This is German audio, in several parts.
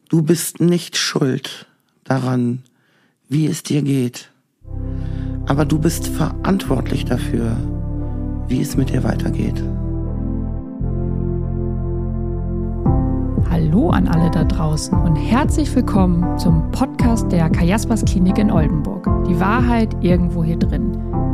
Du bist nicht schuld daran, wie es dir geht. Aber du bist verantwortlich dafür, wie es mit dir weitergeht. Hallo an alle da draußen und herzlich willkommen zum Podcast der Kajaspers Klinik in Oldenburg. Die Wahrheit irgendwo hier drin.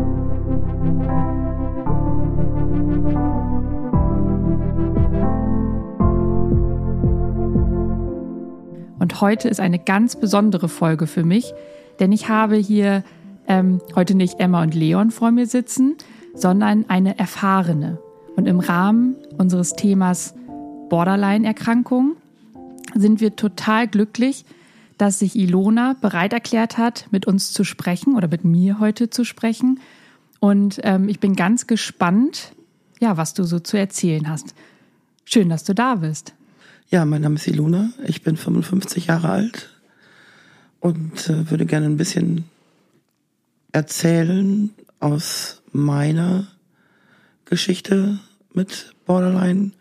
Und heute ist eine ganz besondere Folge für mich, denn ich habe hier heute nicht Emma und Leon vor mir sitzen, sondern eine Erfahrene. Und im Rahmen unseres Themas Borderline-Erkrankung sind wir total glücklich, dass sich Ilona bereit erklärt hat, mit uns zu sprechen oder mit mir heute zu sprechen. Und ich bin ganz gespannt, ja, was du so zu erzählen hast. Schön, dass du da bist. Ja, mein Name ist Ilona, ich bin 55 Jahre alt und würde gerne ein bisschen erzählen aus meiner Geschichte mit Borderline,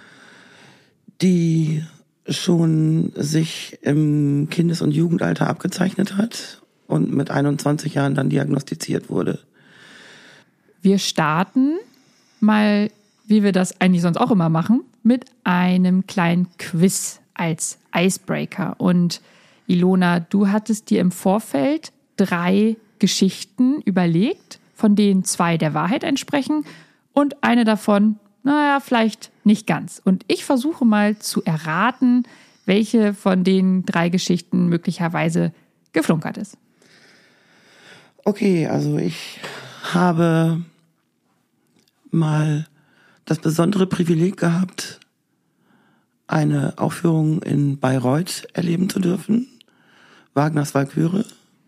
die schon sich im Kindes- und Jugendalter abgezeichnet hat und mit 21 Jahren dann diagnostiziert wurde. Wir starten mal, wie wir das eigentlich sonst auch immer machen, mit einem kleinen Quiz als Icebreaker. Und Ilona, du hattest dir im Vorfeld 3 Geschichten überlegt, von denen 2 der Wahrheit entsprechen und eine davon, naja, vielleicht nicht ganz. Und ich versuche mal zu erraten, welche von den 3 Geschichten möglicherweise geflunkert ist. Okay, also ich habe mal das besondere Privileg gehabt, eine Aufführung in Bayreuth erleben zu dürfen. Wagners Walküre.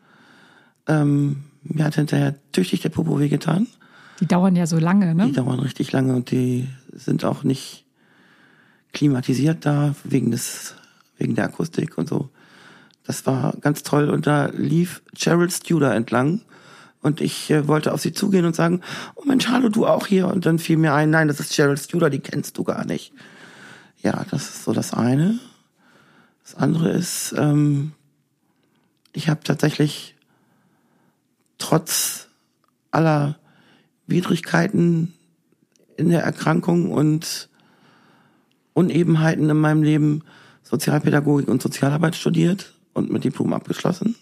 Mir hat hinterher tüchtig der Popo wehgetan. Die dauern ja so lange, ne? Die dauern richtig lange und die sind auch nicht klimatisiert da, wegen der Akustik und so. Das war ganz toll und da lief Cheryl Studer entlang und ich wollte auf sie zugehen und sagen, oh Mensch, hallo, du auch hier? Und dann fiel mir ein, nein, das ist Cheryl Studer, die kennst du gar nicht. Ja, das ist so das eine. Das andere ist, ich habe tatsächlich trotz aller Widrigkeiten in der Erkrankung und Unebenheiten in meinem Leben Sozialpädagogik und Sozialarbeit studiert und mit Diplom abgeschlossen.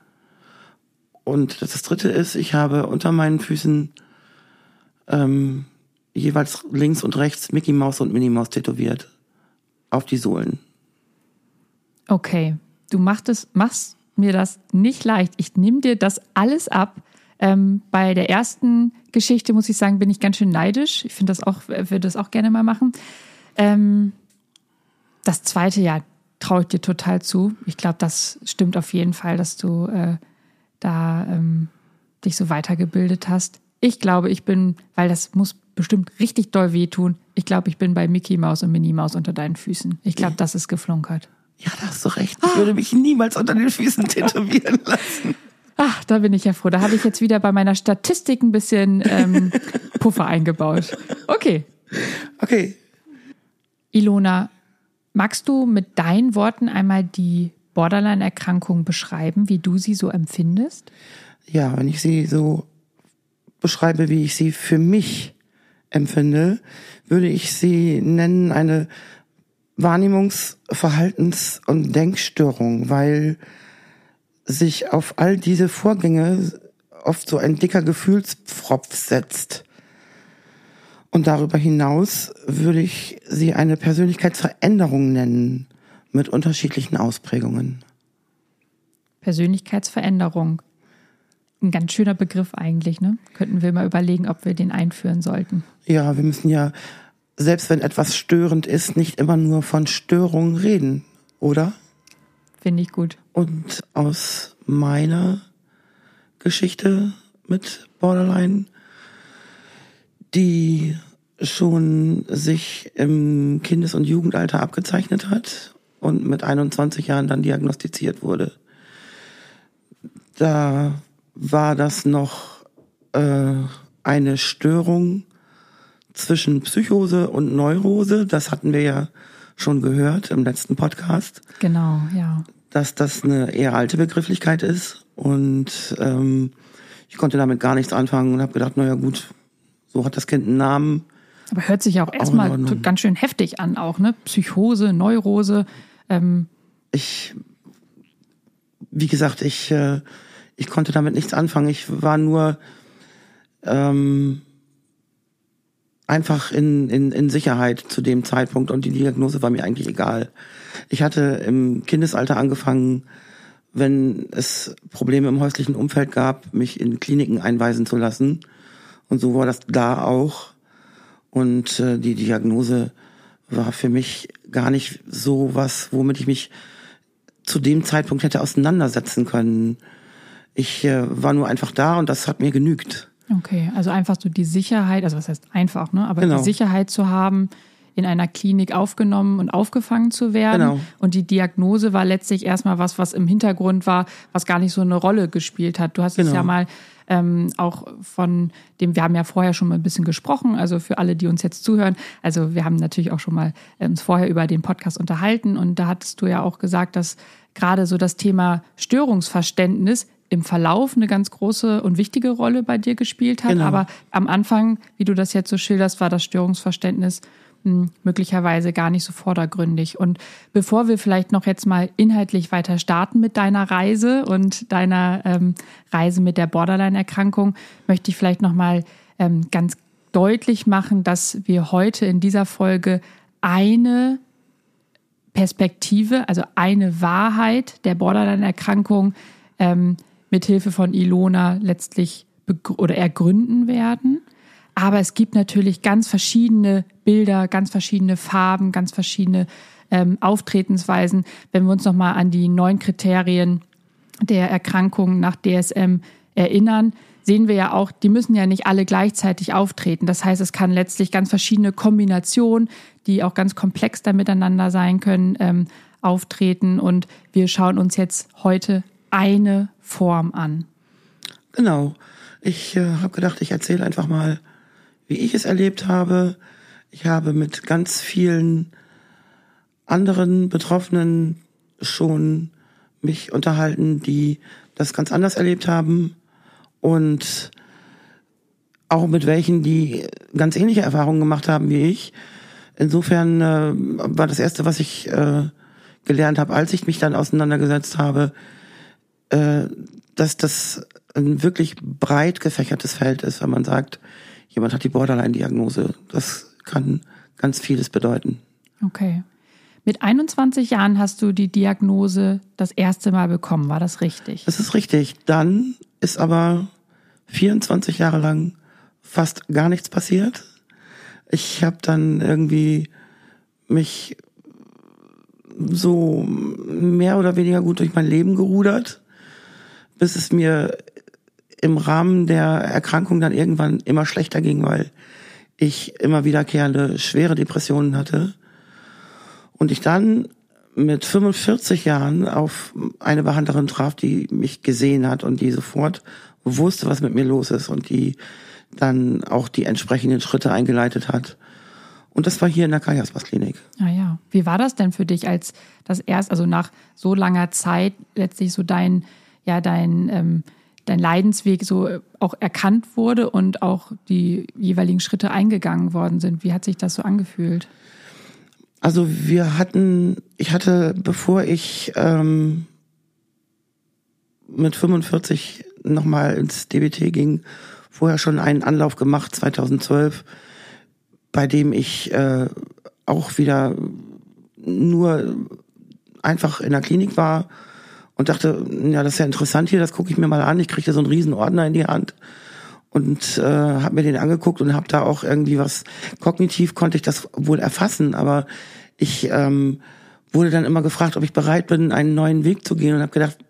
Und das dritte ist, ich habe unter meinen Füßen jeweils links und rechts Mickey Maus und Minnie Maus tätowiert. Auf die Sohlen. Okay, du machst mir das nicht leicht. Ich nehme dir das alles ab. Bei der ersten Geschichte, muss ich sagen, bin ich ganz schön neidisch. Ich finde das auch, würde das auch gerne mal machen. Das zweite, ja, traue ich dir total zu. Ich glaube, das stimmt auf jeden Fall, dass du dich so weitergebildet hast. Ich glaube, ich bin, weil das muss bestimmt richtig doll wehtun, ich glaube, ich bin bei Mickey Maus und Minnie Maus unter deinen Füßen. Ich glaube, das ist geflunkert. Ja, da hast du recht. Ich würde mich niemals unter den Füßen tätowieren lassen. Ach, da bin ich ja froh. Da habe ich jetzt wieder bei meiner Statistik ein bisschen Puffer eingebaut. Okay. Ilona, magst du mit deinen Worten einmal die Borderline-Erkrankung beschreiben, wie du sie so empfindest? Ja, wenn ich sie so beschreibe, wie ich sie für mich empfinde, würde ich sie nennen eine Wahrnehmungs-, Verhaltens- und Denkstörung, weil sich auf all diese Vorgänge oft so ein dicker Gefühlspfropf setzt. Und darüber hinaus würde ich sie eine Persönlichkeitsveränderung nennen, mit unterschiedlichen Ausprägungen. Persönlichkeitsveränderung. Ein ganz schöner Begriff eigentlich, ne? Könnten wir mal überlegen, ob wir den einführen sollten. Ja, wir müssen ja, selbst wenn etwas störend ist, nicht immer nur von Störungen reden, oder? Finde ich gut. Und aus meiner Geschichte mit Borderline, die schon sich im Kindes- und Jugendalter abgezeichnet hat und mit 21 Jahren dann diagnostiziert wurde. Da war das noch eine Störung zwischen Psychose und Neurose. Das hatten wir ja schon gehört im letzten Podcast. Genau, ja. Dass das eine eher alte Begrifflichkeit ist und ich konnte damit gar nichts anfangen und habe gedacht, naja gut, so hat das Kind einen Namen. Aber hört sich auch erstmal ganz schön heftig an auch, ne? Psychose, Neurose. Wie gesagt, ich konnte damit nichts anfangen. Ich war nur einfach in Sicherheit zu dem Zeitpunkt und die Diagnose war mir eigentlich egal. Ich hatte im Kindesalter angefangen, wenn es Probleme im häuslichen Umfeld gab, mich in Kliniken einweisen zu lassen. Und so war das da auch. Und die Diagnose war für mich gar nicht so was, womit ich mich zu dem Zeitpunkt hätte auseinandersetzen können. Ich war nur einfach da und das hat mir genügt. Okay, also einfach so die Sicherheit, also was heißt einfach, ne? Aber genau. Die Sicherheit zu haben, in einer Klinik aufgenommen und aufgefangen zu werden. Genau. Und die Diagnose war letztlich erstmal was im Hintergrund war, was gar nicht so eine Rolle gespielt hat. Du hast es ja mal auch von dem, wir haben ja vorher schon mal ein bisschen gesprochen, also für alle, die uns jetzt zuhören, also wir haben natürlich auch schon mal uns vorher über den Podcast unterhalten und da hattest du ja auch gesagt, dass gerade so das Thema Störungsverständnis im Verlauf eine ganz große und wichtige Rolle bei dir gespielt hat. Genau. Aber am Anfang, wie du das jetzt so schilderst, war das Störungsverständnis möglicherweise gar nicht so vordergründig. Und bevor wir vielleicht noch jetzt mal inhaltlich weiter starten mit deiner Reise und deiner Reise mit der Borderline-Erkrankung, möchte ich vielleicht noch mal ganz deutlich machen, dass wir heute in dieser Folge eine Perspektive, also eine Wahrheit der Borderline-Erkrankung mit Hilfe von Ilona letztlich ergründen werden. Aber es gibt natürlich ganz verschiedene Bilder, ganz verschiedene Farben, ganz verschiedene Auftretensweisen. Wenn wir uns nochmal an die 9 Kriterien der Erkrankung nach DSM erinnern, sehen wir ja auch, die müssen ja nicht alle gleichzeitig auftreten. Das heißt, es kann letztlich ganz verschiedene Kombinationen, die auch ganz komplex da miteinander sein können, auftreten. Und wir schauen uns jetzt heute eine Form an. Genau. Ich habe gedacht, ich erzähle einfach mal, wie ich es erlebt habe. Ich habe mit ganz vielen anderen Betroffenen schon mich unterhalten, die das ganz anders erlebt haben und auch mit welchen, die ganz ähnliche Erfahrungen gemacht haben wie ich. Insofern war das Erste, was ich gelernt habe, als ich mich dann auseinandergesetzt habe, dass das ein wirklich breit gefächertes Feld ist, wenn man sagt, jemand hat die Borderline-Diagnose. Das kann ganz vieles bedeuten. Okay. Mit 21 Jahren hast du die Diagnose das erste Mal bekommen. War das richtig? Das ist richtig. Dann ist aber 24 Jahre lang fast gar nichts passiert. Ich habe dann irgendwie mich so mehr oder weniger gut durch mein Leben gerudert, bis es mir im Rahmen der Erkrankung dann irgendwann immer schlechter ging, weil ich immer wiederkehrende schwere Depressionen hatte. Und ich dann mit 45 Jahren auf eine Behandlerin traf, die mich gesehen hat und die sofort wusste, was mit mir los ist und die dann auch die entsprechenden Schritte eingeleitet hat. Und das war hier in der Kajasbach-Klinik. Ah ja. Wie war das denn für dich, als das erst, also nach so langer Zeit letztlich so dein Leidensweg so auch erkannt wurde und auch die jeweiligen Schritte eingegangen worden sind? Wie hat sich das so angefühlt? Also ich hatte, bevor ich mit 45 nochmal ins DBT ging, vorher schon einen Anlauf gemacht, 2012, bei dem ich auch wieder nur einfach in der Klinik war und dachte, ja, das ist ja interessant hier, das gucke ich mir mal an. Ich kriegte so einen riesen Ordner in die Hand und habe mir den angeguckt und habe da auch irgendwie was, kognitiv konnte ich das wohl erfassen, aber ich wurde dann immer gefragt, ob ich bereit bin, einen neuen Weg zu gehen und habe gedacht,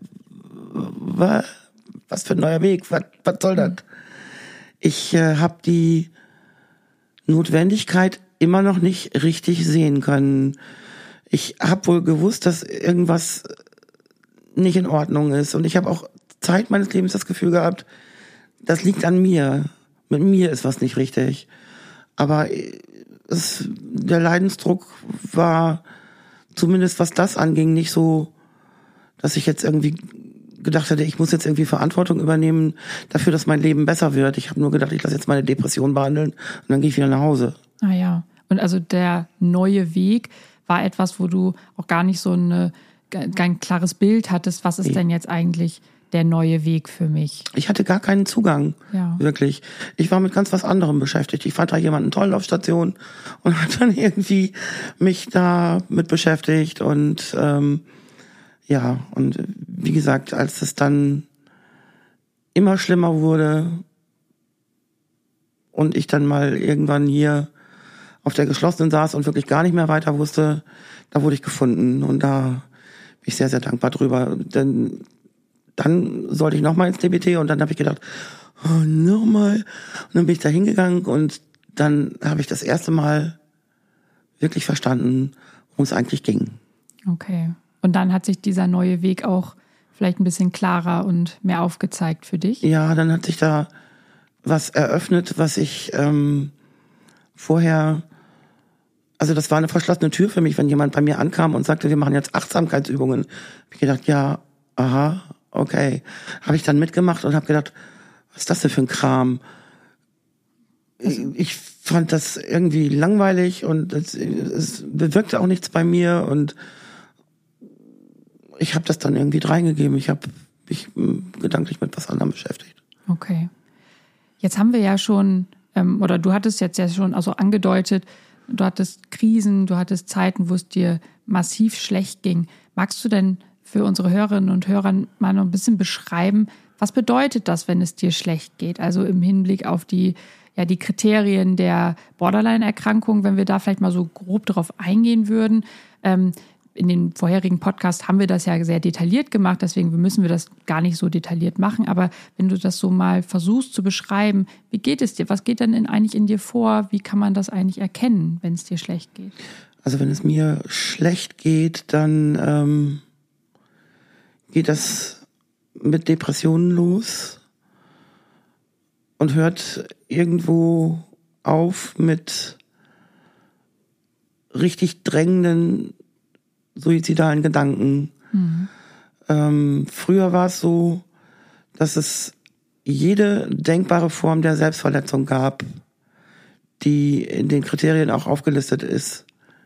was für ein neuer Weg, was soll das? Ich habe die Notwendigkeit immer noch nicht richtig sehen können. Ich habe wohl gewusst, dass irgendwas nicht in Ordnung ist. Und ich habe auch Zeit meines Lebens das Gefühl gehabt, das liegt an mir. Mit mir ist was nicht richtig. Aber der Leidensdruck war zumindest was das anging, nicht so, dass ich jetzt irgendwie gedacht hätte, ich muss jetzt irgendwie Verantwortung übernehmen dafür, dass mein Leben besser wird. Ich habe nur gedacht, ich lasse jetzt meine Depression behandeln und dann gehe ich wieder nach Hause. Ah ja. Und also der neue Weg war etwas, wo du auch gar nicht so kein klares Bild hattest, was ist denn jetzt eigentlich der neue Weg für mich? Ich hatte gar keinen Zugang, wirklich. Ich war mit ganz was anderem beschäftigt. Ich fand da jemanden toll auf Station und habe dann irgendwie mich da mit beschäftigt und und wie gesagt, als es dann immer schlimmer wurde und ich dann mal irgendwann hier auf der geschlossenen saß und wirklich gar nicht mehr weiter wusste, da wurde ich gefunden und da bin ich sehr, sehr dankbar drüber. Denn dann sollte ich nochmal ins DBT und dann habe ich gedacht, nochmal. Und dann bin ich da hingegangen und dann habe ich das erste Mal wirklich verstanden, worum es eigentlich ging. Okay. Und dann hat sich dieser neue Weg auch vielleicht ein bisschen klarer und mehr aufgezeigt für dich? Ja, dann hat sich da was eröffnet, was ich vorher, also das war eine verschlossene Tür für mich, wenn jemand bei mir ankam und sagte, wir machen jetzt Achtsamkeitsübungen. Habe ich gedacht, ja, aha, okay. Habe ich dann mitgemacht und habe gedacht, was ist das denn für ein Kram? Ich fand das irgendwie langweilig und es bewirkte auch nichts bei mir und ich habe das dann irgendwie reingegeben. Ich habe mich gedanklich mit was anderem beschäftigt. Okay. Jetzt haben wir ja schon, oder du hattest jetzt ja schon also angedeutet, du hattest Krisen, du hattest Zeiten, wo es dir massiv schlecht ging. Magst du denn für unsere Hörerinnen und Hörer mal noch ein bisschen beschreiben, was bedeutet das, wenn es dir schlecht geht? Also im Hinblick auf die Kriterien der Borderline-Erkrankung, wenn wir da vielleicht mal so grob drauf eingehen würden. In den vorherigen Podcasts haben wir das ja sehr detailliert gemacht, deswegen müssen wir das gar nicht so detailliert machen. Aber wenn du das so mal versuchst zu beschreiben, wie geht es dir? Was geht denn eigentlich in dir vor? Wie kann man das eigentlich erkennen, wenn es dir schlecht geht? Also wenn es mir schlecht geht, dann geht das mit Depressionen los und hört irgendwo auf mit richtig drängenden suizidalen Gedanken. Früher war es so, dass es jede denkbare Form der Selbstverletzung gab, die in den Kriterien auch aufgelistet ist.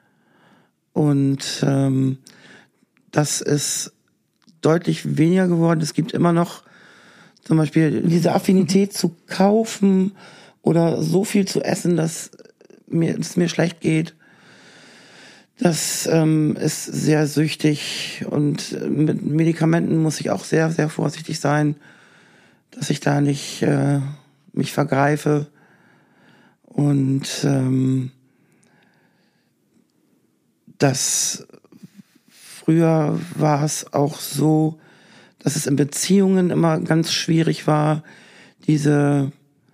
Und das ist deutlich weniger geworden. Es gibt immer noch zum Beispiel diese Affinität zu kaufen oder so viel zu essen, dass es mir schlecht geht. Das ist sehr süchtig und mit Medikamenten muss ich auch sehr, sehr vorsichtig sein, dass ich da nicht mich vergreife. Und früher war es auch so, dass es in Beziehungen immer ganz schwierig war, diese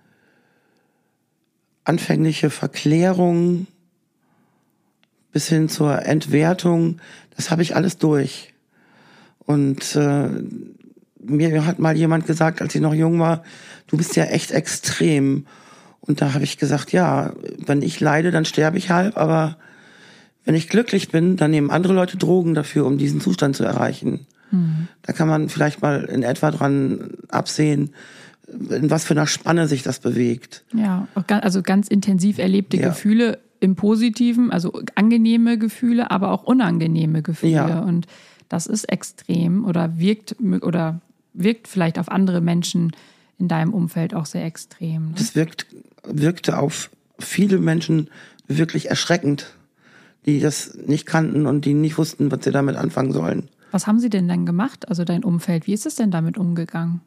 anfängliche Verklärung bis hin zur Entwertung, das habe ich alles durch. Und mir hat mal jemand gesagt, als ich noch jung war, du bist ja echt extrem. Und da habe ich gesagt, ja, wenn ich leide, dann sterbe ich halb, aber wenn ich glücklich bin, dann nehmen andere Leute Drogen dafür, um diesen Zustand zu erreichen. Da kann man vielleicht mal in etwa dran absehen, in was für einer Spanne sich das bewegt. Ja, also ganz intensiv erlebte Gefühle im Positiven, also angenehme Gefühle, aber auch unangenehme Gefühle. Ja. Und das ist extrem oder wirkt vielleicht auf andere Menschen in deinem Umfeld auch sehr extrem. Ne? Das wirkte auf viele Menschen wirklich erschreckend, die das nicht kannten und die nicht wussten, was sie damit anfangen sollen. Was haben sie denn dann gemacht, also dein Umfeld? Wie ist es denn damit umgegangen?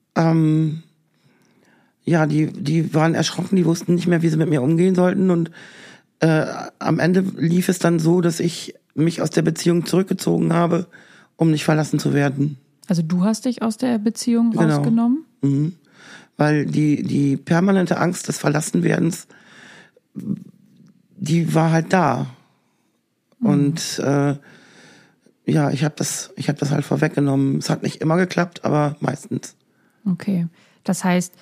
Die waren erschrocken, die wussten nicht mehr, wie sie mit mir umgehen sollten und am Ende lief es dann so, dass ich mich aus der Beziehung zurückgezogen habe, um nicht verlassen zu werden. Also du hast dich aus der Beziehung rausgenommen? Mhm. Weil die permanente Angst des Verlassenwerdens, die war halt da. Und ich habe das halt vorweggenommen. Es hat nicht immer geklappt, aber meistens. Okay, das heißt,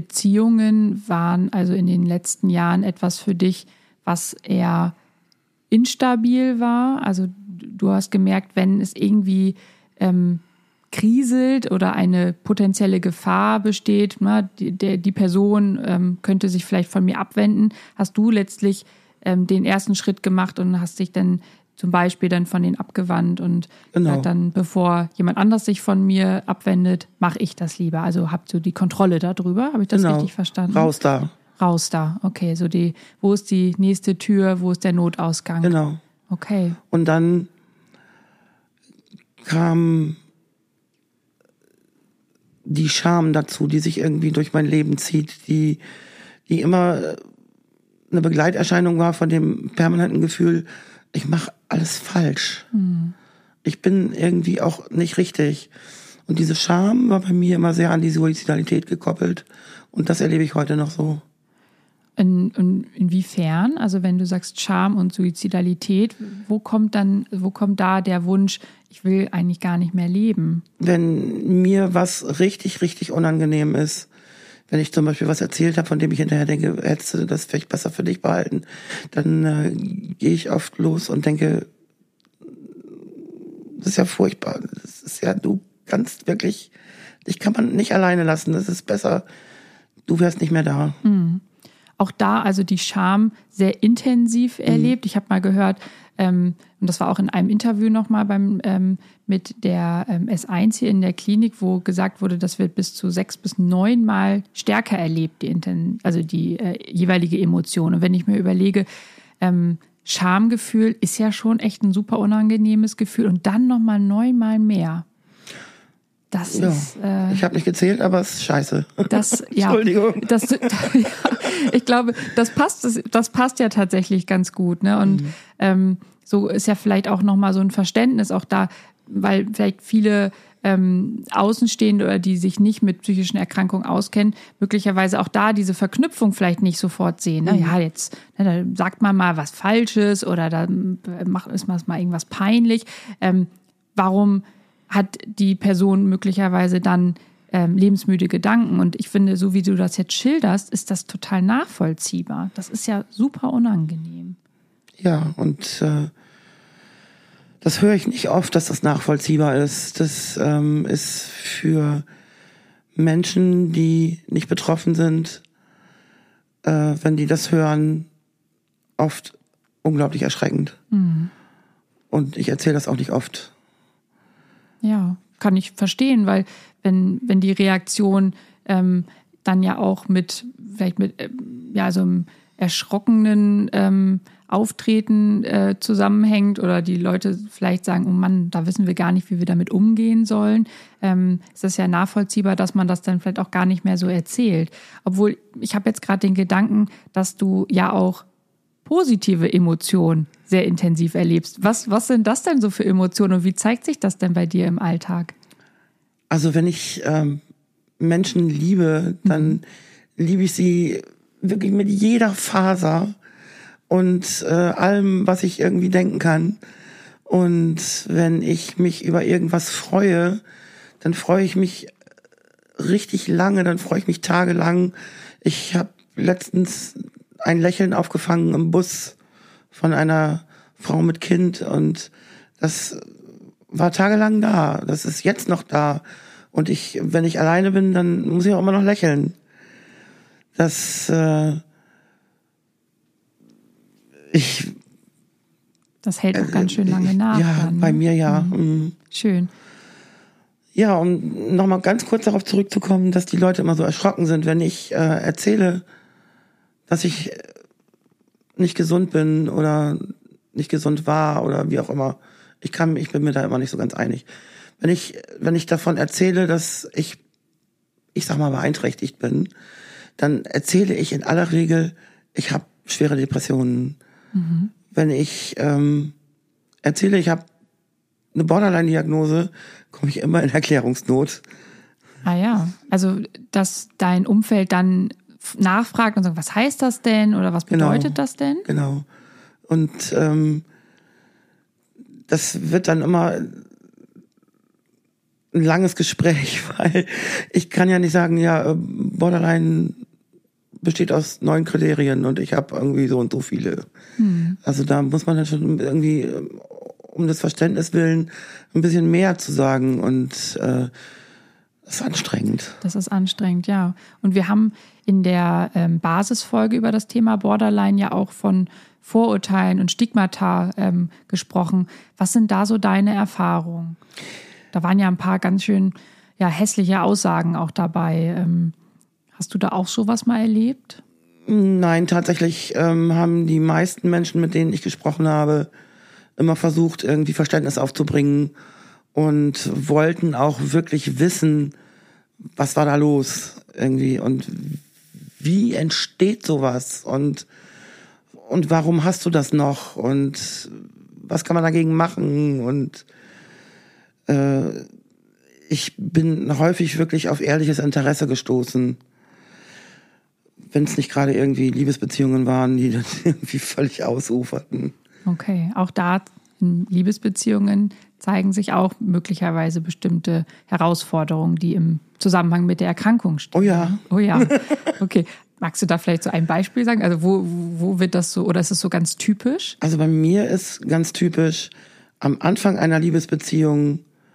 Beziehungen waren also in den letzten Jahren etwas für dich, was eher instabil war? Also du hast gemerkt, wenn es irgendwie kriselt oder eine potenzielle Gefahr besteht, die Person könnte sich vielleicht von mir abwenden, hast du letztlich den ersten Schritt gemacht und hast dich dann zum Beispiel dann von denen abgewandt und gesagt dann, bevor jemand anders sich von mir abwendet, mache ich das lieber. Also habt ihr die Kontrolle darüber, habe ich das richtig verstanden? Raus da, okay. So wo ist die nächste Tür, wo ist der Notausgang? Genau. Okay. Und dann kam die Scham dazu, die sich irgendwie durch mein Leben zieht, die immer eine Begleiterscheinung war von dem permanenten Gefühl, ich mache alles falsch. Ich bin irgendwie auch nicht richtig. Und diese Scham war bei mir immer sehr an die Suizidalität gekoppelt. Und das erlebe ich heute noch so. Inwiefern? Also wenn du sagst Scham und Suizidalität, wo kommt da der Wunsch, ich will eigentlich gar nicht mehr leben? Wenn mir was richtig, richtig unangenehm ist, wenn ich zum Beispiel was erzählt habe, von dem ich hinterher denke, hättest du das vielleicht besser für dich behalten, dann gehe ich oft los und denke, das ist ja furchtbar. Das ist ja, du kannst wirklich, dich kann man nicht alleine lassen. Das ist besser, du wärst nicht mehr da. Auch da also die Scham sehr intensiv erlebt. Ich habe mal gehört, und das war auch in einem Interview nochmal mit der S1 hier in der Klinik, wo gesagt wurde, das wird bis zu 6 bis 9 Mal stärker erlebt, die jeweilige Emotion. Und wenn ich mir überlege, Schamgefühl ist ja schon echt ein super unangenehmes Gefühl und dann nochmal 9 Mal mehr. Das ist. Ich habe nicht gezählt, aber es ist scheiße. Entschuldigung. Ich glaube, das passt ja tatsächlich ganz gut, ne? Und so ist ja vielleicht auch nochmal so ein Verständnis auch da, weil vielleicht viele Außenstehende oder die sich nicht mit psychischen Erkrankungen auskennen, möglicherweise auch da diese Verknüpfung vielleicht nicht sofort sehen. Ne? Ja, jetzt da sagt man mal was Falsches oder da ist mal irgendwas peinlich. Warum hat die Person möglicherweise dann lebensmüde Gedanken? Und ich finde, so wie du das jetzt schilderst, ist das total nachvollziehbar. Das ist ja super unangenehm. Ja, und das höre ich nicht oft, dass das nachvollziehbar ist. Das ist für Menschen, die nicht betroffen sind, wenn die das hören, oft unglaublich erschreckend. Und ich erzähle das auch nicht oft. Ja, kann ich verstehen, weil wenn die Reaktion dann ja auch vielleicht mit so einem erschrockenen Auftreten zusammenhängt oder die Leute vielleicht sagen, oh Mann, da wissen wir gar nicht, wie wir damit umgehen sollen, ist es ja nachvollziehbar, dass man das dann vielleicht auch gar nicht mehr so erzählt. Obwohl, ich habe jetzt gerade den Gedanken, dass du ja auch positive Emotionen sehr intensiv erlebst. Was sind das denn so für Emotionen und wie zeigt sich das denn bei dir im Alltag? Also wenn ich Menschen liebe, dann liebe ich sie wirklich mit jeder Faser und allem, was ich irgendwie denken kann. Und wenn ich mich über irgendwas freue, dann freue ich mich richtig lange, dann freue ich mich tagelang. Ich habe letztens ein Lächeln aufgefangen im Bus von einer Frau mit Kind und das war tagelang da. Das ist jetzt noch da. Und wenn ich alleine bin, dann muss ich auch immer noch lächeln. Das hält auch ganz schön lange nach. Ja, dann, ne? Bei mir ja. Schön. Ja, um nochmal ganz kurz darauf zurückzukommen, dass die Leute immer so erschrocken sind, wenn ich erzähle, dass ich nicht gesund bin oder nicht gesund war oder wie auch immer. Ich bin mir da immer nicht so ganz einig. Wenn ich davon erzähle, dass ich sag mal, beeinträchtigt bin, dann erzähle ich in aller Regel, ich habe schwere Depressionen. Wenn ich erzähle, ich habe eine Borderline-Diagnose, komme ich immer in Erklärungsnot. Ah ja, also dass dein Umfeld dann nachfragt und sagt, was heißt das denn oder was bedeutet das denn? Genau. Und das wird dann immer ein langes Gespräch, weil ich kann ja nicht sagen, ja, Borderline besteht aus 9 Kriterien und ich habe irgendwie so und so viele. Also da muss man dann schon irgendwie, um des Verständnis willen, ein bisschen mehr zu sagen und das ist anstrengend. Das ist anstrengend, ja. Und wir haben in der Basisfolge über das Thema Borderline ja auch von Vorurteilen und Stigmata gesprochen. Was sind da so deine Erfahrungen? Da waren ja ein paar ganz schön hässliche Aussagen auch dabei. Hast du da auch sowas mal erlebt? Nein, tatsächlich haben die meisten Menschen, mit denen ich gesprochen habe, immer versucht, irgendwie Verständnis aufzubringen und wollten auch wirklich wissen, was war da los irgendwie und wie entsteht sowas und warum hast du das noch und was kann man dagegen machen und ich bin häufig wirklich auf ehrliches Interesse gestoßen, wenn es nicht gerade irgendwie Liebesbeziehungen waren, die dann irgendwie völlig ausuferten. Okay, auch da in Liebesbeziehungen zeigen sich auch möglicherweise bestimmte Herausforderungen, die im Zusammenhang mit der Erkrankung stehen. Oh ja. Oh ja, okay. Magst du da vielleicht so ein Beispiel sagen? Also wo wird das so, oder ist es so ganz typisch? Also bei mir ist ganz typisch, am Anfang einer Liebesbeziehung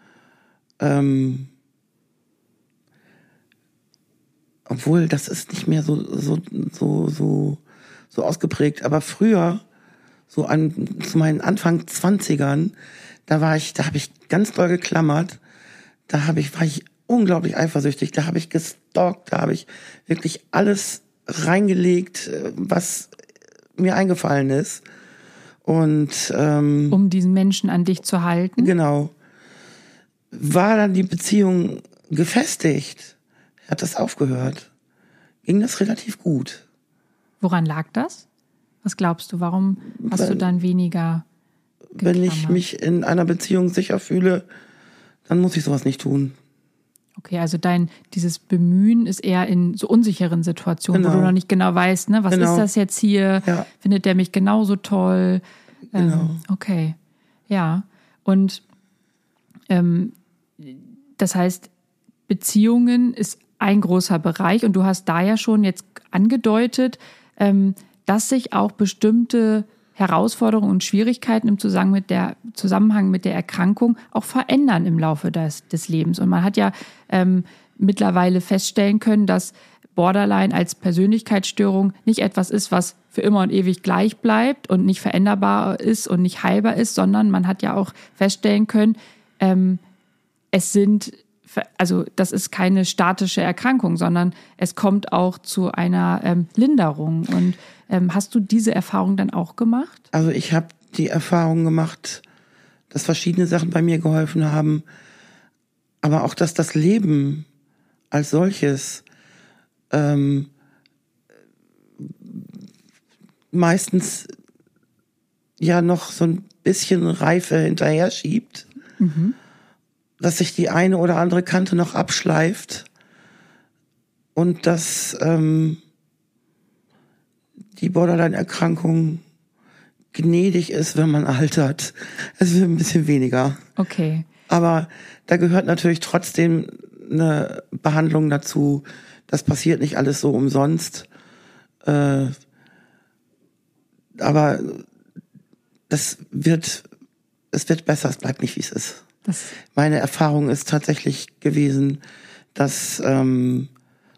obwohl, das ist nicht mehr so ausgeprägt, aber früher, zu meinen Anfang 20ern, da habe ich ganz doll geklammert, war ich unglaublich eifersüchtig, da habe ich gestalkt, da habe ich wirklich alles reingelegt, was mir eingefallen ist. Und um diesen Menschen an dich zu halten? Genau. War dann die Beziehung gefestigt, hat das aufgehört, ging das relativ gut. Woran lag das? Was glaubst du, warum hast du dann weniger geklammert? Wenn ich mich in einer Beziehung sicher fühle, dann muss ich sowas nicht tun. Okay, also dieses Bemühen ist eher in so unsicheren Situationen, Genau. wo du noch nicht genau weißt, ne, was Genau. ist das jetzt hier? Ja. Findet der mich genauso toll? Genau. Okay, ja. Und das heißt, Beziehungen ist ein großer Bereich und du hast da ja schon jetzt angedeutet, dass sich auch bestimmte Herausforderungen und Schwierigkeiten im Zusammenhang mit der Erkrankung auch verändern im Laufe des Lebens. Und man hat ja mittlerweile feststellen können, dass Borderline als Persönlichkeitsstörung nicht etwas ist, was für immer und ewig gleich bleibt und nicht veränderbar ist und nicht heilbar ist, sondern man hat ja auch feststellen können, das ist keine statische Erkrankung, sondern es kommt auch zu einer Linderung. Und hast du diese Erfahrung dann auch gemacht? Also ich habe die Erfahrung gemacht, dass verschiedene Sachen bei mir geholfen haben, aber auch, dass das Leben als solches meistens ja noch so ein bisschen Reife hinterher schiebt, dass sich die eine oder andere Kante noch abschleift und dass die Borderline-Erkrankung gnädig ist, wenn man altert. Es wird ein bisschen weniger. Okay. Aber da gehört natürlich trotzdem eine Behandlung dazu. Das passiert nicht alles so umsonst. Aber es wird besser, es bleibt nicht, wie es ist. Meine Erfahrung ist tatsächlich gewesen, dass um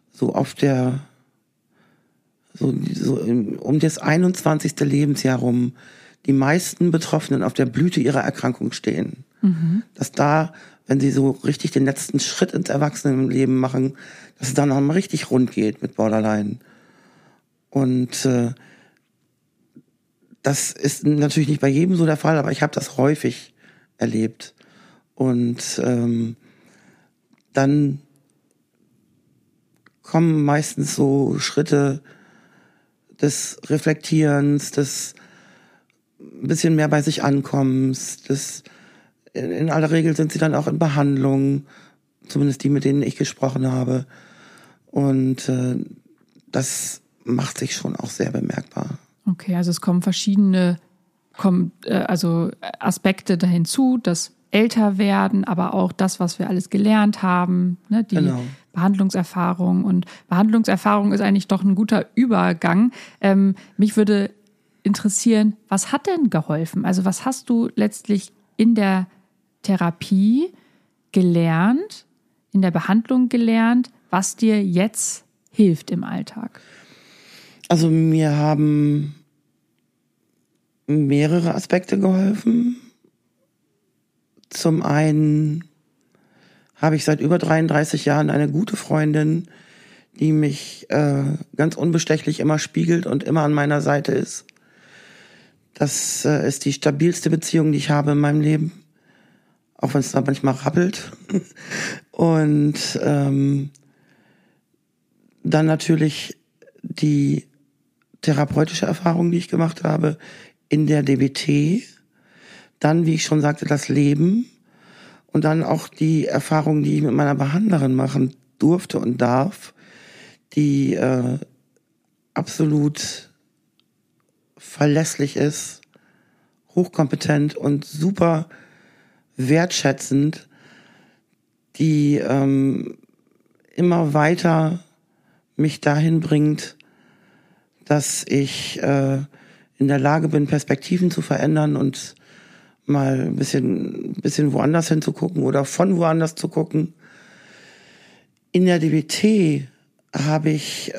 das 21. Lebensjahr rum die meisten Betroffenen auf der Blüte ihrer Erkrankung stehen. Dass da, wenn sie so richtig den letzten Schritt ins Erwachsenenleben machen, dass es dann auch mal richtig rund geht mit Borderline. Und das ist natürlich nicht bei jedem so der Fall, aber ich habe das häufig erlebt. Und dann kommen meistens so Schritte des Reflektierens, des ein bisschen mehr bei sich Ankommens, in aller Regel sind sie dann auch in Behandlung, zumindest die, mit denen ich gesprochen habe. Und das macht sich schon auch sehr bemerkbar. Okay, also es kommen verschiedene Aspekte da hinzu, das Älterwerden, aber auch das, was wir alles gelernt haben, ne, die Genau. Behandlungserfahrung. Und Behandlungserfahrung ist eigentlich doch ein guter Übergang. Mich würde interessieren, was hat denn geholfen? Also was hast du letztlich in der Therapie gelernt, in der Behandlung gelernt, was dir jetzt hilft im Alltag? Also mir haben mehrere Aspekte geholfen. Zum einen habe ich seit über 33 Jahren eine gute Freundin, die mich ganz unbestechlich immer spiegelt und immer an meiner Seite ist. Das ist die stabilste Beziehung, die ich habe in meinem Leben, auch wenn es da manchmal rappelt. Und dann natürlich die therapeutische Erfahrung, die ich gemacht habe in der DBT. Dann, wie ich schon sagte, das Leben. Und dann auch die Erfahrung, die ich mit meiner Behandlerin machen durfte und darf, die absolut verlässlich ist, hochkompetent und super wertschätzend, die immer weiter mich dahin bringt, dass ich in der Lage bin, Perspektiven zu verändern und mal ein bisschen woanders hinzugucken oder von woanders zu gucken. In der DBT habe ich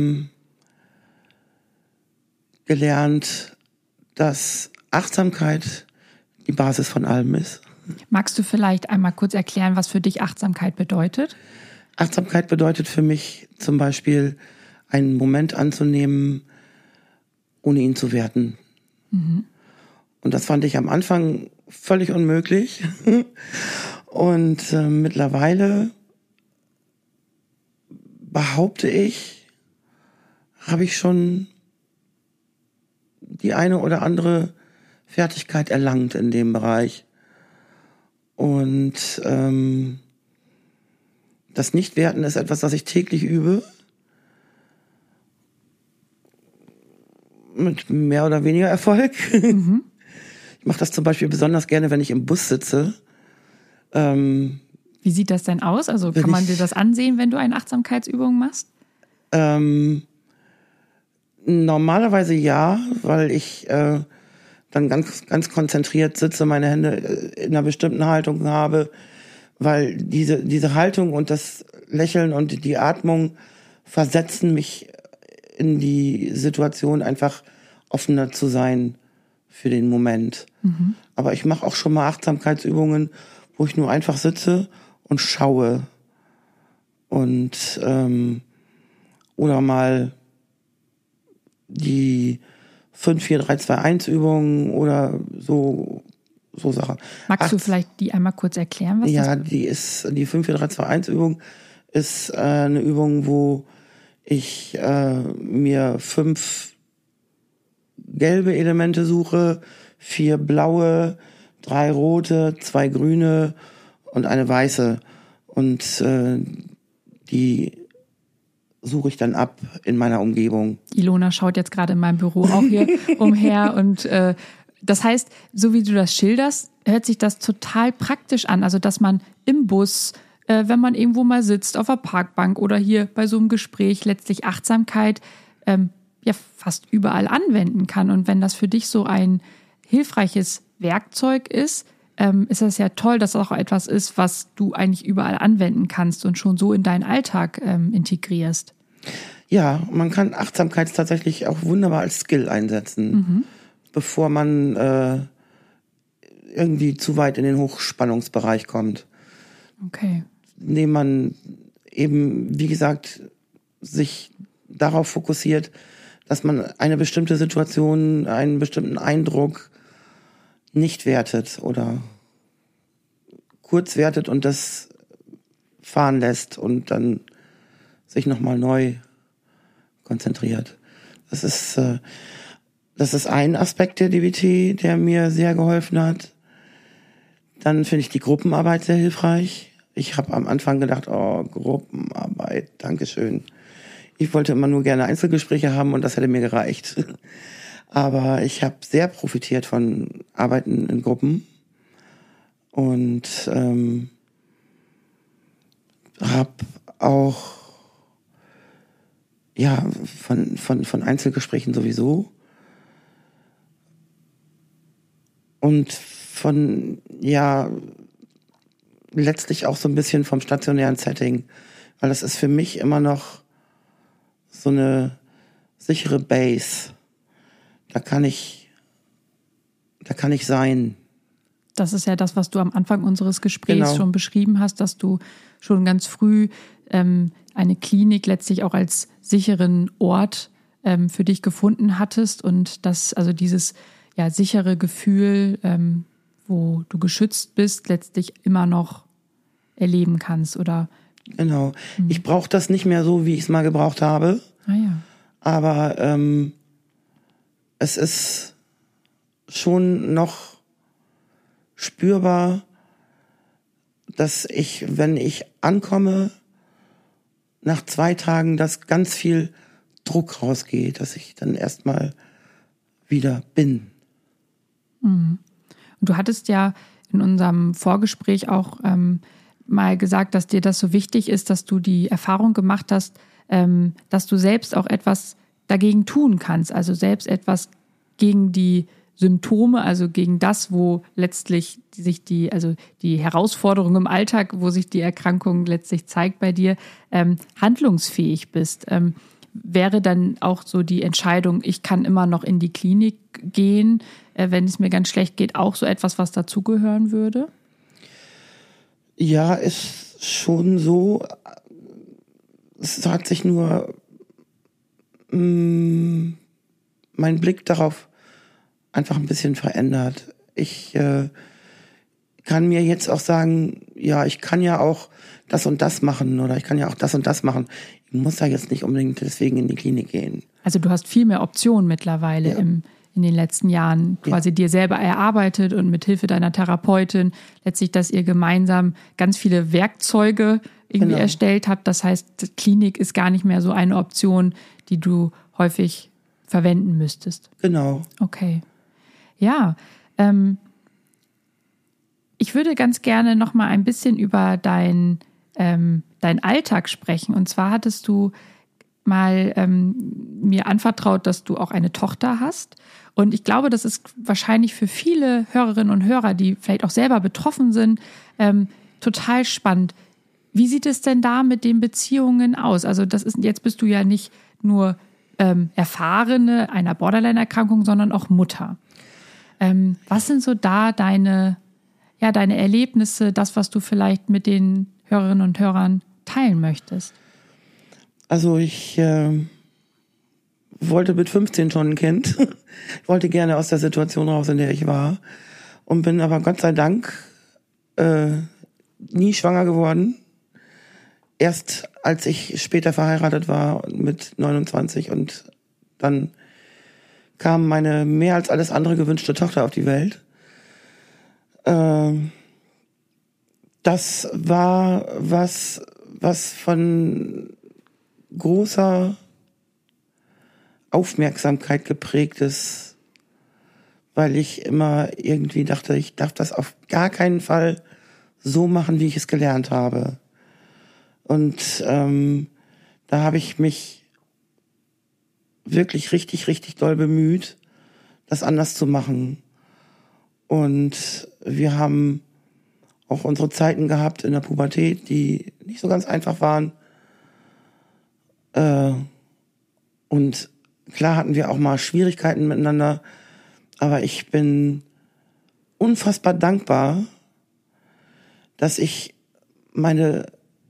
gelernt, dass Achtsamkeit die Basis von allem ist. Magst du vielleicht einmal kurz erklären, was für dich Achtsamkeit bedeutet? Achtsamkeit bedeutet für mich zum Beispiel, einen Moment anzunehmen, ohne ihn zu werten. Mhm. Und das fand ich am Anfang völlig unmöglich. Und mittlerweile behaupte ich, habe ich schon die eine oder andere Fertigkeit erlangt in dem Bereich. Und das Nichtwerten ist etwas, das ich täglich übe. Mit mehr oder weniger Erfolg. Mhm. Ich mache das zum Beispiel besonders gerne, wenn ich im Bus sitze. Wie sieht das denn aus? Also kann man dir das ansehen, wenn du eine Achtsamkeitsübung machst? Normalerweise ja, weil ich dann ganz konzentriert sitze, meine Hände in einer bestimmten Haltung habe, weil diese Haltung und das Lächeln und die Atmung versetzen mich in die Situation, einfach offener zu sein für den Moment. Mhm. Aber ich mache auch schon mal Achtsamkeitsübungen, wo ich nur einfach sitze und schaue. Und oder mal die 5-4-3-2-1 Übungen oder so Sachen. Magst du vielleicht die einmal kurz erklären, was das ist? Ja, die 5-4-3-2-1 Übung ist eine Übung, wo ich mir 5 gelbe Elemente suche, 4 blaue, 3 rote, 2 grüne und eine weiße. Und die suche ich dann ab in meiner Umgebung. Ilona schaut jetzt gerade in meinem Büro auch hier umher und das heißt, so wie du das schilderst, hört sich das total praktisch an. Also, dass man im Bus, wenn man irgendwo mal sitzt, auf der Parkbank oder hier bei so einem Gespräch letztlich Achtsamkeit fast überall anwenden kann. Und wenn das für dich so ein hilfreiches Werkzeug ist das ja toll, dass das auch etwas ist, was du eigentlich überall anwenden kannst und schon so in deinen Alltag integrierst. Ja, man kann Achtsamkeit tatsächlich auch wunderbar als Skill einsetzen, bevor man irgendwie zu weit in den Hochspannungsbereich kommt. Okay. Indem man eben, wie gesagt, sich darauf fokussiert, dass man eine bestimmte Situation, einen bestimmten Eindruck nicht wertet oder kurz wertet und das fahren lässt und dann sich nochmal neu konzentriert. Das ist ein Aspekt der DBT, der mir sehr geholfen hat. Dann finde ich die Gruppenarbeit sehr hilfreich. Ich habe am Anfang gedacht, Gruppenarbeit, Dankeschön. Ich wollte immer nur gerne Einzelgespräche haben und das hätte mir gereicht. Aber ich habe sehr profitiert von Arbeiten in Gruppen und habe auch ja von Einzelgesprächen sowieso und von letztlich auch so ein bisschen vom stationären Setting, weil das ist für mich immer noch so eine sichere Base. Da kann ich sein. Das ist ja das, was du am Anfang unseres Gesprächs schon beschrieben hast, dass du schon ganz früh eine Klinik letztlich auch als sicheren Ort für dich gefunden hattest und dass also dieses sichere Gefühl, wo du geschützt bist, letztlich immer noch erleben kannst, oder? Genau. Ich brauche das nicht mehr so, wie ich es mal gebraucht habe. Ah ja. Aber es ist schon noch spürbar, dass ich, wenn ich ankomme, nach 2 Tagen, dass ganz viel Druck rausgeht, dass ich dann erstmal wieder bin. Und du hattest ja in unserem Vorgespräch auch mal gesagt, dass dir das so wichtig ist, dass du die Erfahrung gemacht hast, dass du selbst auch etwas dagegen tun kannst, also selbst etwas gegen die Symptome, also gegen das, wo letztlich sich die Herausforderung im Alltag, wo sich die Erkrankung letztlich zeigt bei dir, handlungsfähig bist. Wäre dann auch so die Entscheidung, ich kann immer noch in die Klinik gehen, wenn es mir ganz schlecht geht, auch so etwas, was dazugehören würde? Ja, ist schon so. Es hat sich nur mein Blick darauf einfach ein bisschen verändert. Ich kann mir jetzt auch sagen, ja, ich kann ja auch das und das machen oder ich kann ja auch das und das machen. Ich muss ja jetzt nicht unbedingt deswegen in die Klinik gehen. Also du hast viel mehr Optionen mittlerweile in den letzten Jahren quasi dir selber erarbeitet und mit Hilfe deiner Therapeutin letztlich, dass ihr gemeinsam ganz viele Werkzeuge irgendwie erstellt habt. Das heißt, Klinik ist gar nicht mehr so eine Option, die du häufig verwenden müsstest. Genau. Okay. Ja, ich würde ganz gerne noch mal ein bisschen über deinen Alltag sprechen. Und zwar hattest du mal mir anvertraut, dass du auch eine Tochter hast. Und ich glaube, das ist wahrscheinlich für viele Hörerinnen und Hörer, die vielleicht auch selber betroffen sind, total spannend. Wie sieht es denn da mit den Beziehungen aus? Also jetzt bist du ja nicht nur Erfahrene einer Borderline-Erkrankung, sondern auch Mutter. Was sind so da deine Erlebnisse, das, was du vielleicht mit den Hörerinnen und Hörern teilen möchtest? Also ich wollte mit 15 schon ein Kind. Ich wollte gerne aus der Situation raus, in der ich war. Und bin aber Gott sei Dank nie schwanger geworden. Erst als ich später verheiratet war mit 29 und dann kam meine mehr als alles andere gewünschte Tochter auf die Welt. Das war was von großer Aufmerksamkeit geprägt ist, weil ich immer irgendwie dachte, ich darf das auf gar keinen Fall so machen, wie ich es gelernt habe. Und da habe ich mich wirklich richtig doll bemüht, das anders zu machen. Und wir haben auch unsere Zeiten gehabt in der Pubertät, die nicht so ganz einfach waren. Und klar hatten wir auch mal Schwierigkeiten miteinander, aber ich bin unfassbar dankbar, dass ich meine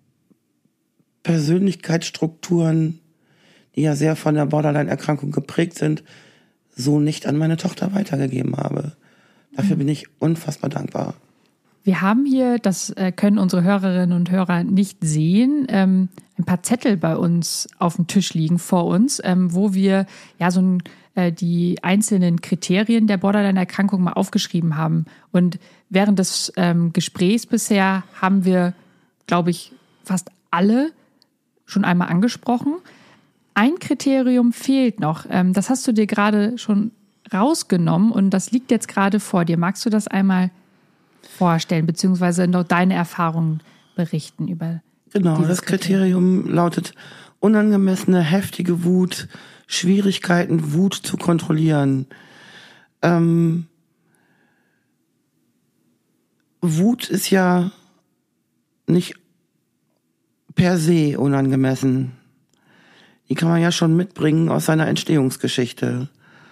Persönlichkeitsstrukturen, die ja sehr von der Borderline-Erkrankung geprägt sind, so nicht an meine Tochter weitergegeben habe. Dafür bin ich unfassbar dankbar. Wir haben hier, das können unsere Hörerinnen und Hörer nicht sehen, ein paar Zettel bei uns auf dem Tisch liegen vor uns, wo wir die einzelnen Kriterien der Borderline-Erkrankung mal aufgeschrieben haben. Und während des Gesprächs bisher haben wir, glaube ich, fast alle schon einmal angesprochen. Ein Kriterium fehlt noch. Das hast du dir gerade schon rausgenommen und das liegt jetzt gerade vor dir. Magst du das einmal vorstellen, beziehungsweise noch deine Erfahrungen berichten über Genau, das Kriterium lautet unangemessene, heftige Wut, Schwierigkeiten, Wut zu kontrollieren. Wut ist ja nicht per se unangemessen. Die kann man ja schon mitbringen aus seiner Entstehungsgeschichte.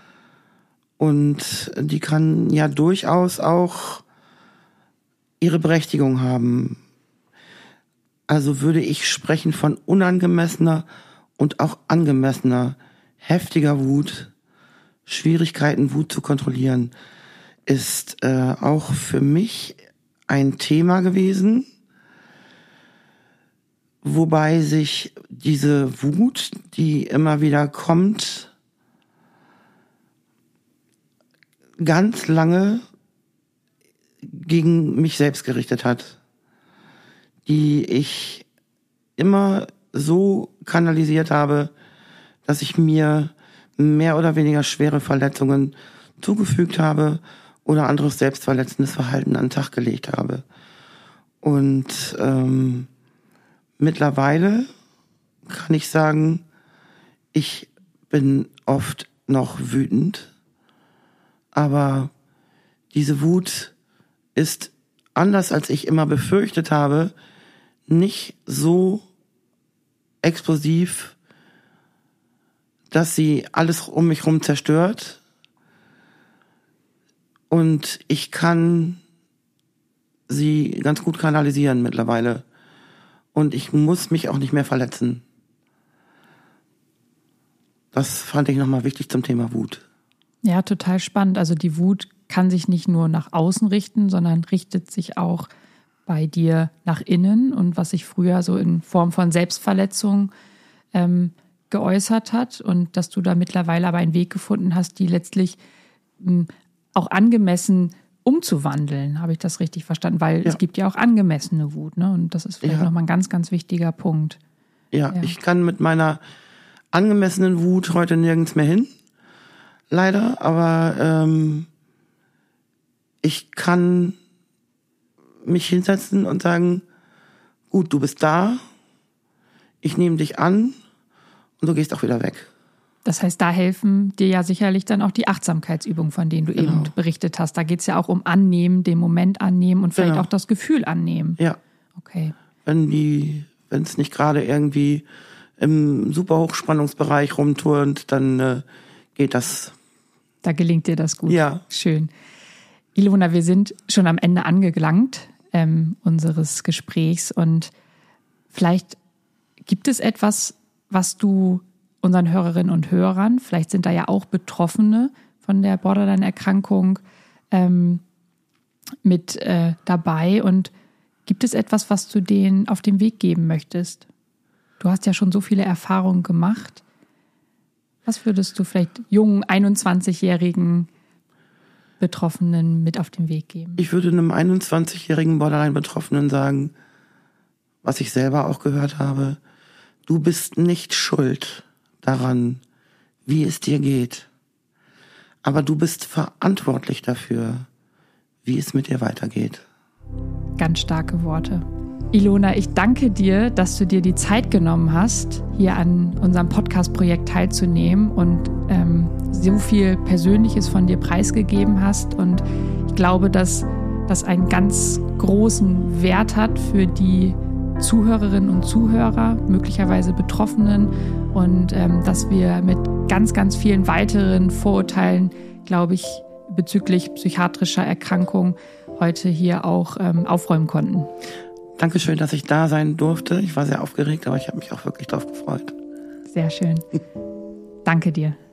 Und die kann ja durchaus auch ihre Berechtigung haben. Also würde ich sprechen von unangemessener und auch angemessener, heftiger Wut. Schwierigkeiten, Wut zu kontrollieren, ist auch für mich ein Thema gewesen, wobei sich diese Wut, die immer wieder kommt, ganz lange gegen mich selbst gerichtet hat, die ich immer so kanalisiert habe, dass ich mir mehr oder weniger schwere Verletzungen zugefügt habe oder anderes selbstverletzendes Verhalten an den Tag gelegt habe. Und mittlerweile kann ich sagen, ich bin oft noch wütend, aber diese Wut ist, anders als ich immer befürchtet habe, nicht so explosiv, dass sie alles um mich herum zerstört. Und ich kann sie ganz gut kanalisieren mittlerweile. Und ich muss mich auch nicht mehr verletzen. Das fand ich nochmal wichtig zum Thema Wut. Ja, total spannend. Also die Wut kann sich nicht nur nach außen richten, sondern richtet sich auch bei dir nach innen. Und was sich früher so in Form von Selbstverletzung geäußert hat und dass du da mittlerweile aber einen Weg gefunden hast, die letztlich auch angemessen umzuwandeln. Habe ich das richtig verstanden? Weil es gibt ja auch angemessene Wut, ne? Und das ist vielleicht nochmal ein ganz, ganz wichtiger Punkt. Ja, ich kann mit meiner angemessenen Wut heute nirgends mehr hin. Leider, aber ich kann mich hinsetzen und sagen, gut, du bist da, ich nehme dich an und du gehst auch wieder weg. Das heißt, da helfen dir ja sicherlich dann auch die Achtsamkeitsübungen, von denen du eben berichtet hast. Da geht es ja auch um Annehmen, den Moment annehmen und vielleicht auch das Gefühl annehmen. Ja. Okay. Wenn es nicht gerade irgendwie im Superhochspannungsbereich rumturnt, dann geht das. Da gelingt dir das gut. Ja. Schön. Ilona, wir sind schon am Ende angelangt unseres Gesprächs und vielleicht gibt es etwas, was du unseren Hörerinnen und Hörern, vielleicht sind da ja auch Betroffene von der Borderline-Erkrankung mit dabei, und gibt es etwas, was du denen auf den Weg geben möchtest? Du hast ja schon so viele Erfahrungen gemacht. Was würdest du vielleicht jungen, 21-jährigen Betroffenen mit auf den Weg geben? Ich würde einem 21-jährigen Borderline-Betroffenen sagen, was ich selber auch gehört habe: Du bist nicht schuld daran, wie es dir geht. Aber du bist verantwortlich dafür, wie es mit dir weitergeht. Ganz starke Worte. Ilona, ich danke dir, dass du dir die Zeit genommen hast, hier an unserem Podcast-Projekt teilzunehmen und so viel Persönliches von dir preisgegeben hast. Und ich glaube, dass das einen ganz großen Wert hat für die Zuhörerinnen und Zuhörer, möglicherweise Betroffenen, und dass wir mit ganz, ganz vielen weiteren Vorurteilen, glaube ich, bezüglich psychiatrischer Erkrankung heute hier auch aufräumen konnten. Dankeschön, dass ich da sein durfte. Ich war sehr aufgeregt, aber ich habe mich auch wirklich drauf gefreut. Sehr schön. Danke dir.